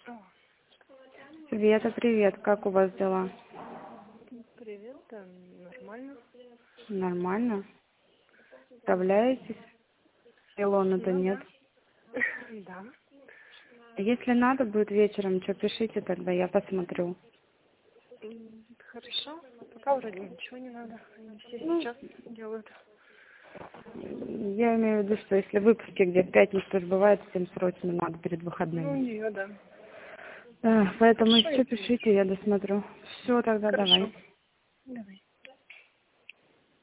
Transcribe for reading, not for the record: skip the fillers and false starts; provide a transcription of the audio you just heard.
О, Света, привет. Как у вас дела? привет, да, нормально. Нормально? Справляетесь? Илона-то Ну нет. да. Да. Если надо будет вечером, что пишите тогда, я посмотрю. Хорошо. Пока вроде ничего не надо. Они все сейчас делают. Я имею в виду, что если выпуски, где в пятницу бывает, всем срочно надо перед Ну, у выходными. нее, да. Да, поэтому Хорошо, еще если есть. пишите, я досмотрю. Все, тогда Хорошо. давай. Давай.